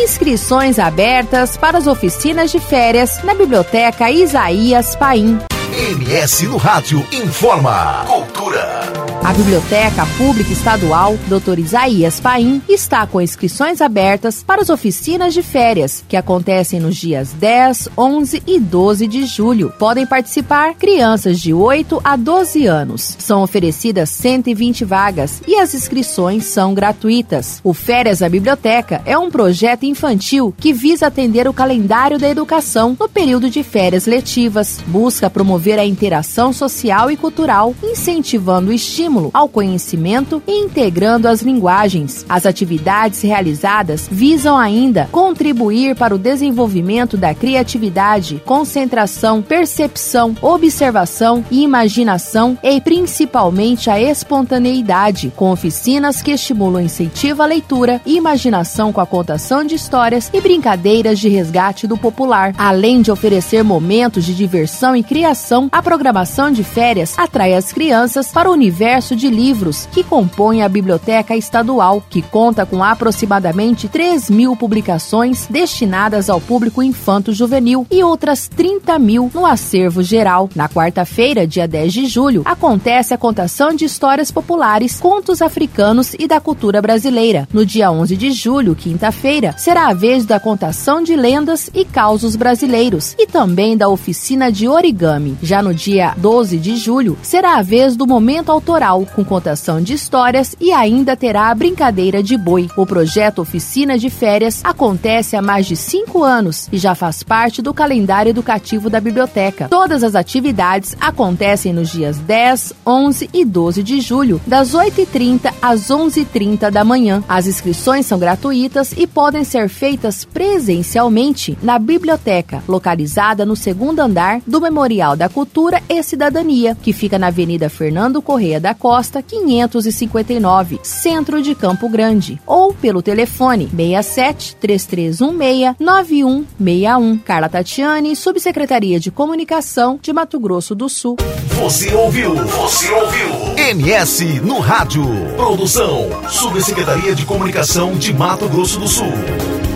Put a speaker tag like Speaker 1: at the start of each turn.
Speaker 1: Inscrições abertas para as oficinas de férias na Biblioteca Isaías Paim.
Speaker 2: MS no Rádio informa. Cultura.
Speaker 1: A Biblioteca Pública Estadual Dr. Isaías Paim está com inscrições abertas para as oficinas de férias, que acontecem nos dias 10, 11 e 12 de julho. Podem participar crianças de 8 a 12 anos. São oferecidas 120 vagas e as inscrições são gratuitas. O Férias da Biblioteca é um projeto infantil que visa atender o calendário da educação no período de férias letivas. Busca promover a interação social e cultural, incentivando o estímulo ao conhecimento e integrando as linguagens. As atividades realizadas visam ainda contribuir para o desenvolvimento da criatividade, concentração, percepção, observação e imaginação e principalmente a espontaneidade, com oficinas que estimulam e incentivam a leitura e imaginação com a contação de histórias e brincadeiras de resgate do popular. Além de oferecer momentos de diversão e criação, a programação de férias atrai as crianças para o universo de livros que compõem a Biblioteca Estadual, que conta com aproximadamente 3.000 publicações destinadas ao público infanto-juvenil e outras 30.000 no acervo geral. Na quarta-feira, dia 10 de julho, acontece a contação de histórias populares, contos africanos e da cultura brasileira. No dia 11 de julho, quinta-feira, será a vez da contação de lendas e causos brasileiros e também da oficina de origami. Já no dia 12 de julho, será a vez do momento autoral, com contação de histórias e ainda terá a brincadeira de boi. O projeto Oficina de Férias acontece há mais de 5 anos e já faz parte do calendário educativo da biblioteca. Todas as atividades acontecem nos dias 10, 11 e 12 de julho, das 8h30 às 11h30 da manhã. As inscrições são gratuitas e podem ser feitas presencialmente na biblioteca, localizada no 2º andar do Memorial da Cultura e Cidadania, que fica na Avenida Fernando Correia da Costa, 559, Centro de Campo Grande, ou pelo telefone 67-3316-9161. Carla Tatiane, Subsecretaria de Comunicação de Mato Grosso do Sul.
Speaker 2: Você ouviu MS no Rádio. Produção, Subsecretaria de Comunicação de Mato Grosso do Sul.